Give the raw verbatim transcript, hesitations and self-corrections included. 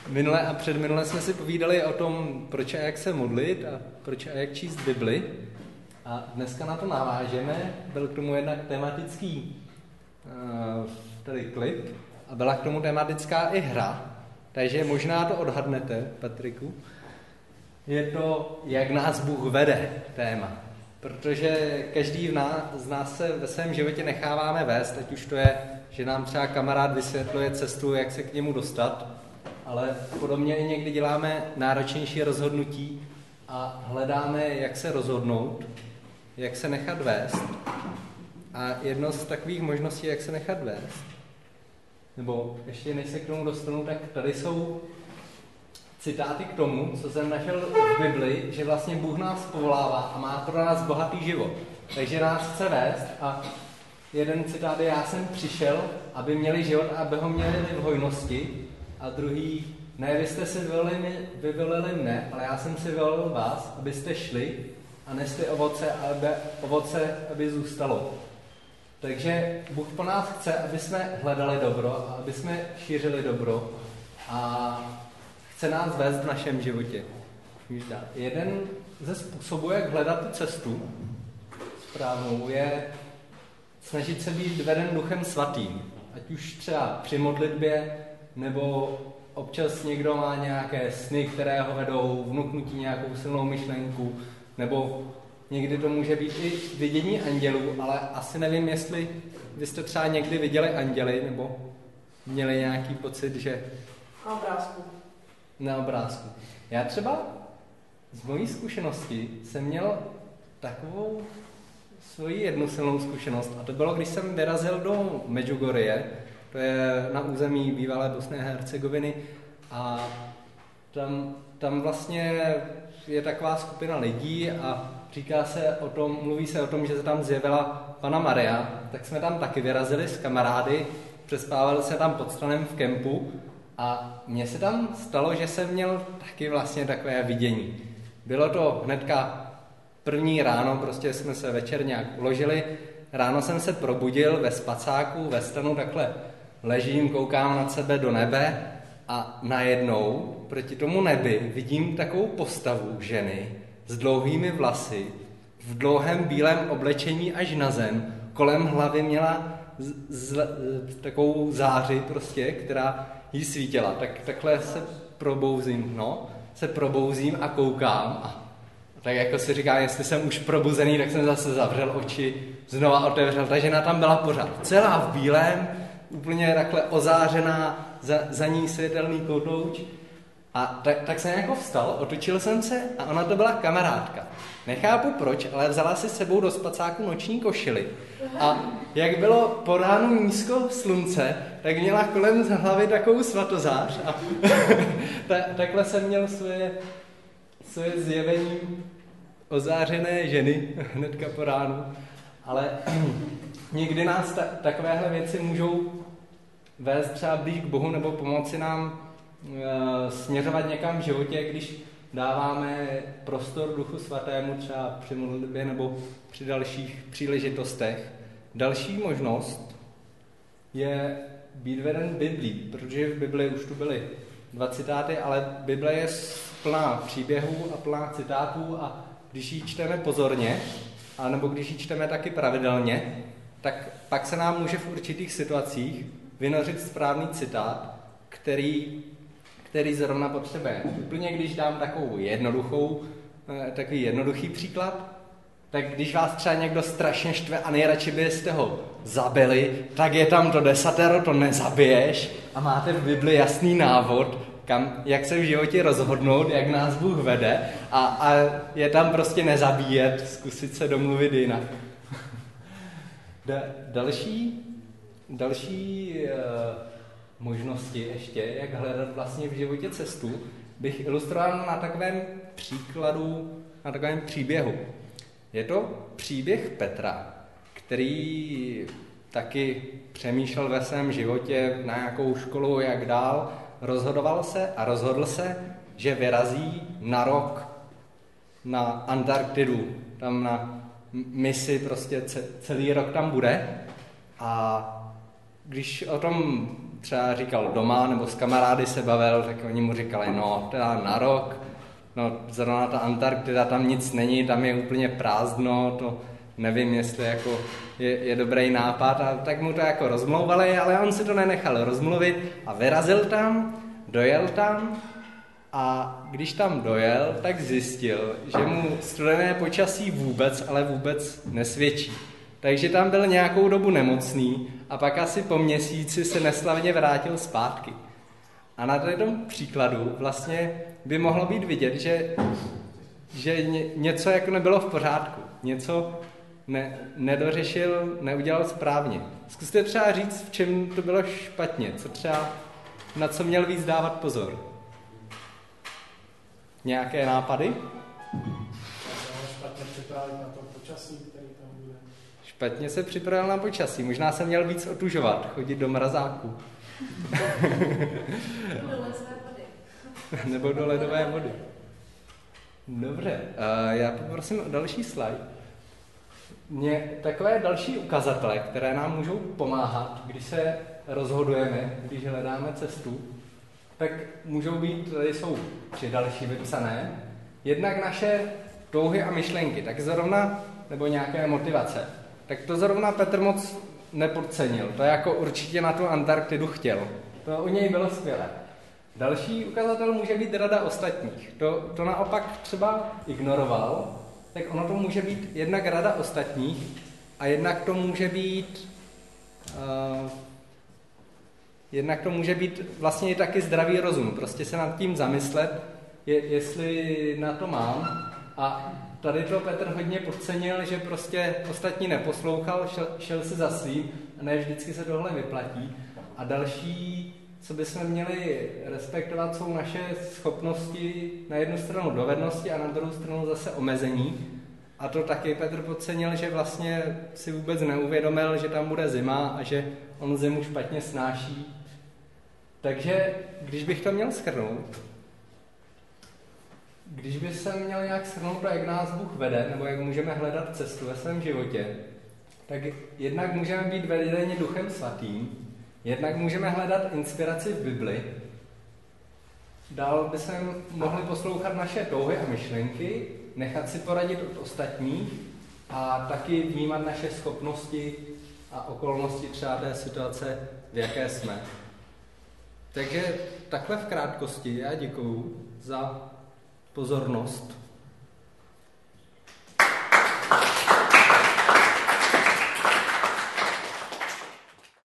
minule a předminule jsme si povídali o tom, proč a jak se modlit a proč a jak číst Bibli. A dneska na to navážeme. Byl k tomu jednak tematický uh, tady klip a byla k tomu tematická i hra. Takže možná to odhadnete, Patriku. Je to, jak nás Bůh vede, téma. Protože každý z nás se ve svém životě necháváme vést, ať už to je, že nám třeba kamarád vysvětluje cestu, jak se k němu dostat, ale podobně i někdy děláme náročnější rozhodnutí a hledáme, jak se rozhodnout, jak se nechat vést. A jedno z takových možností, jak se nechat vést, nebo ještě než se k tomu dostanu, tak tady jsou citáty k tomu, co jsem našel v Bibli, že vlastně Bůh nás povolává a má pro nás bohatý život. Takže nás chce vést a jeden citát je: já jsem přišel, aby měli život a aby ho měli v hojnosti, a druhý: ne, vy jste si vyvolili, vyvolili mne, ale já jsem si vyvolil vás, abyste šli a nesli ovoce, aby ovoce aby zůstalo. Takže Bůh po nás chce, aby jsme hledali dobro a aby jsme šířili dobro a chce nás vést v našem životě. Jeden ze způsobů, jak hledat tu cestu správnou, je snažit se být veden Duchem Svatým. Ať už třeba při modlitbě, nebo občas někdo má nějaké sny, které ho vedou, vnuknutí nějakou silnou myšlenku, nebo někdy to může být i vidění andělů, ale asi nevím, jestli vy jste třeba někdy viděli anděly, nebo měli nějaký pocit, že... Na obrázku. Na obrázku. Já třeba z mojí zkušenosti jsem měl takovou svoji jednu silnou zkušenost, a to bylo, když jsem vyrazil do Medjugorje, to je na území bývalé Bosny a Hercegoviny, a tam, tam vlastně je taková skupina lidí a říká se o tom, mluví se o tom, že se tam zjevila Panna Maria, tak jsme tam taky vyrazili s kamarády, přespávali se tam pod stranem v kempu a mně se tam stalo, že jsem měl taky vlastně takové vidění. Bylo to hnedka první ráno, prostě jsme se večer nějak uložili, ráno jsem se probudil ve spacáku, ve stanu, takhle ležím, koukám nad sebe do nebe a najednou proti tomu nebi vidím takovou postavu ženy s dlouhými vlasy, v dlouhém bílém oblečení až na zem, kolem hlavy měla z, z, takovou záři prostě, která jí svítila. Tak takhle se probouzím, no, se probouzím a koukám a tak jako si říkám, jestli jsem už probuzený, tak jsem zase zavřel oči, znova otevřel. Ta žena tam byla pořád celá v bílém, úplně takhle ozářená, za, za ní světelný kotouč. A tak, tak jsem jako vstal, otočil jsem se a ona to byla kamarádka. Nechápu proč, ale vzala si s sebou do spacáku noční košili. A jak bylo po ránu nízko slunce, tak měla kolem z hlavy takovou svatozář. A ta, takhle jsem měl svoje, svoje zjevení ozářené ženy hnedka po ránu. Ale někdy nás ta, takovéhle věci můžou vést třeba blíž k Bohu nebo pomoci nám e, směřovat někam v životě, když dáváme prostor Duchu Svatému třeba při modlitbě nebo při dalších příležitostech. Další možnost je být veden Biblí, protože v Bibli už tu byly dva citáty, ale Bible je plná příběhů a plná citátů a když ji čteme pozorně, anebo když ji čteme taky pravidelně, tak pak se nám může v určitých situacích vynořit správný citát, který, který zrovna potřebuje. Úplně když dám takovou jednoduchou, takový jednoduchý příklad, tak když vás třeba někdo strašně štve a nejradši byste ho zabili, tak je tam to desatero, to nezabiješ a máte v Bibli jasný návod, kam, jak se v životě rozhodnout, jak nás Bůh vede a, a je tam prostě nezabíjet, zkusit se domluvit jinak. Da, další další uh, možnosti ještě, jak hledat vlastně v životě cestu, bych ilustroval na takovém příkladu, na takovém příběhu. Je to příběh Petra, který taky přemýšlel ve svém životě na nějakou školu, jak dál, rozhodoval se a rozhodl se, že vyrazí na rok na Antarktidu, tam na misi prostě celý rok tam bude a když o tom třeba říkal doma nebo s kamarády se bavil, tak oni mu říkali, no teda na rok, no zrovna ta Antarktida, tam nic není, tam je úplně prázdno, to nevím, jestli jako je, je dobrý nápad, a tak mu to jako rozmlouvali, ale on si to nenechal rozmluvit a vyrazil tam, dojel tam a když tam dojel, tak zjistil, že mu studené počasí vůbec, ale vůbec nesvědčí. Takže tam byl nějakou dobu nemocný a pak asi po měsíci se neslavně vrátil zpátky. A na tom příkladu vlastně by mohlo být vidět, že, že něco jako nebylo v pořádku, něco ne, nedořešil, neudělal správně. Zkuste třeba říct, v čem to bylo špatně, co třeba, na co měl víc dávat pozor. Nějaké nápady? Špatně připravit na to počasí, který tam bude. Špatně se připravil na počasí, možná se měl víc otužovat, chodit do mrazáku. Nebo do ledové vody. Dobře, uh, já poprosím o další slide. Mě takové další ukazatele, které nám můžou pomáhat, když se rozhodujeme, když hledáme cestu, tak můžou být, tady jsou tři další vypsané, jednak naše touhy a myšlenky, tak zrovna, nebo nějaké motivace. Tak to zrovna Petr moc nepodcenil, to jako určitě na tu Antarktidu chtěl. To u něj bylo skvělé. Další ukazatel může být rada ostatních. To, to naopak třeba ignoroval, tak ono to může být jednak rada ostatních a jednak to může být uh, jednak to může být vlastně i taky zdravý rozum. Prostě se nad tím zamyslet, je, jestli na to mám. A tady to Petr hodně podcenil, že prostě ostatní neposlouchal, šel, šel si za svým a ne vždycky se tohle vyplatí. A další, co bychom měli respektovat, jsou naše schopnosti, na jednu stranu dovednosti a na druhou stranu zase omezení. A to taky Petr podcenil, že vlastně si vůbec neuvědomil, že tam bude zima a že on zimu špatně snáší. Takže když bych to měl shrnout, když by se měl nějak shrnout to, jak nás Bůh vede, nebo jak můžeme hledat cestu ve svém životě, tak jednak můžeme být vedeni Duchem Svatým, jednak můžeme hledat inspiraci v Bibli, dál bychom mohli poslouchat naše touhy a myšlenky, nechat si poradit od ostatních a taky vnímat naše schopnosti a okolnosti třeba té situace, v jaké jsme. Takže takhle v krátkosti já děkuju za pozornost.